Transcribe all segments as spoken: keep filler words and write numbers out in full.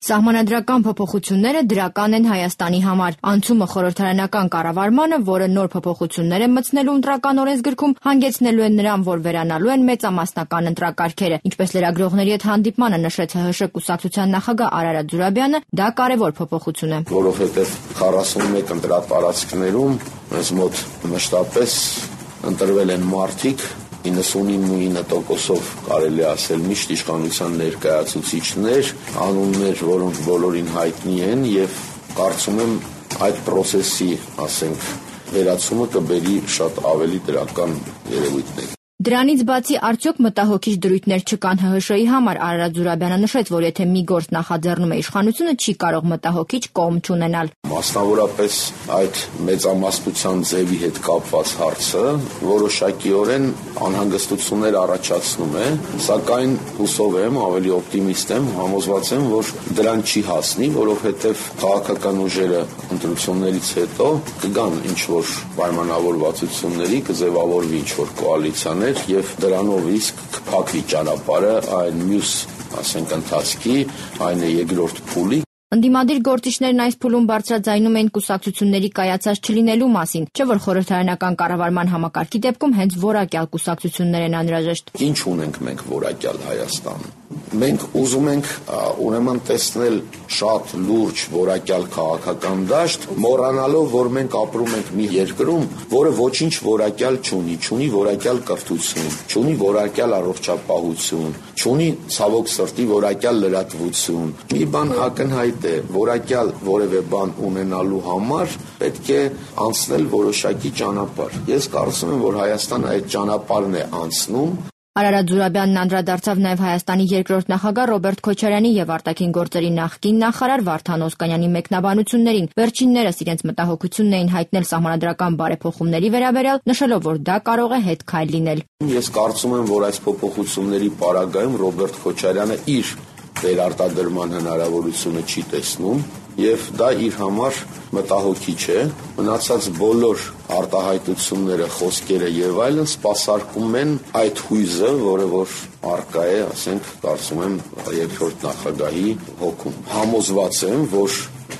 Սահմանադրական փոփոխությունները դրական են Հայաստանի համար։ Անցումը խորհրդարանական կառավարմանը, որը նոր փոփոխություններ է մտցնելու ընտրական օրենսգրքում, հանգեցնելու են նրան, որ վերանալու են մեծամասնական ընտրակարգերը։ Ինչպես լրագրողների հետ հանդիպմանը նշեց Հ Հ Շ կուսակցության նախագահ Արարատ Զուրաբյանը, դա կարևոր փոփոխություն է։ Որովհետև քառասունմեկ ընտրապարածքներում մեզ մոտ մշտապես ընտրվել են մարդիկ իննսունինը տոկոսով կարելի ասել միշտ իշխանության ներկայացուցիչներ, անուններ, որոնք բոլորին հայտնի են, եւ կարծում եմ այդ process-ի, ասենք, վերացումը կբերի շատ ավելի դրական երևույթներ։ Դրանից բացի արդյոք մտահոգիչ դրույթներ չկան Հ Հ Շ-ի համար, Արարատ Զուրաբյանը նշեց, որ եթե մի գործ նախաձեռնում է իշխանությունը, չի կարող մտահոգիչ կողմ չունենալ։ Մասնավորապես այդ մեծամասնության ձևի հետ կապված հարցը որոշակիորեն անհանգստություններ առաջացնում է, սակայն հուսով եմ, ավելի օպտիմիստ եմ, համոզված եմ, որ դրան չի հասնի, որովհետև քաղաքական ուժերը ընտրություններից հետո կգան ինչ-որ պայմանավորվածությունների, կձևավորվի ինչ-որ կոալիցիաներ եւ դրանով իսկ կփակվի ճանապարհը այն մյուս, ասենք, ընթացքի, այն է երկրորդ փուլի։ Ընդդիմադիր գործիչներն այս փուլում բարձրաձայնում էին կուսակցությունների կայացած չլինելու մասին, չէ՞ որ խորհրդարանական կառավարման համակարգի դեպքում հենց որակյալ կուսակցություններ են անհրաժեշտ։ Ինչ ունենք մենք որակյալ Հայաստանում։ Մենք ուզում ենք ուրեմն տեսնել շատ լուրջ որակյալ քաղաքական դաշտ, մոռանալով, որ մենք ապրում ենք մի երկրում, որը ոչինչ որակյալ չունի, չունի որակյալ կրթություն, չունի որակյալ առողջապահություն, չունի ցավոք սրտի որակյալ լրատվություն։ Մի բան ակնհայտ է, որակյալ որևէ բան ունենալու համար պետք է անցնել որոշակի ճանապարհ։ Ես կարծում եմ, որ Հայաստանը այդ ճանապարհն է անցնում։ Արարատ Զուրաբյանն անդրադարձավ նաև Հայաստանի երկրորդ նախագահ Ռոբերտ Քոչարյանի եւ արտաքին գործերի նախկին նախարար Վարդան Օսկանյանի մեկնաբանություններին։ Վերջիններս իրենց մտահոգությունն էին հայտնել սահմանադրական բարեփոխումների վերաբերյալ, նշելով, որ դա կարող է հետքայլ լինել։ Ես կարծում եմ, որ այս փոփոխությունների պարագայում Ռոբերտ Քոչարյանը իր վերարտադրման հնարավորությունը չի տեսնում եւ դա իր համար մտահոգիչ է։ Մնացած բոլոր արտահայտությունները, խոսքերը եւ այլն սպասարկում են այդ հույզը, որը որ արկա է, ասենք, կարծում եմ, երկրորդ նախագահի հոգում։ Համոզված եմ, որ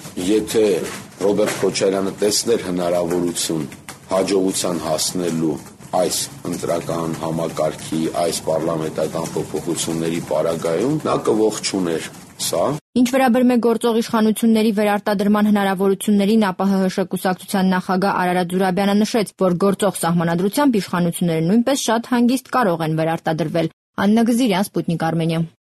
եթե Ռոբերտ Քոչարյանը տեսներ հնարավորություն հաջողության հասնելու այս ընտրական համակարգի, այս պարլամենտական փոփոխությունների պարագայում, նա կողջուներ սա։ Ինչ վերաբերում է գործող իշխանությունների վերարտադրման հնարավորություններին, ապա Հ Հ Շ կուսակցության նախագահ Արարատ Զուրաբյանը նշեց, որ գործող սահմանադրությամբ իշխանությունները նույնպես շատ հանգիստ կարող են վերարտադրվել։ Աննա Գզիրյան, Սպուտնիկ Արմենիա։